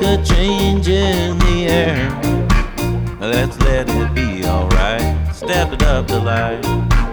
a change in the air. Let's let it be alright. Step it up the light.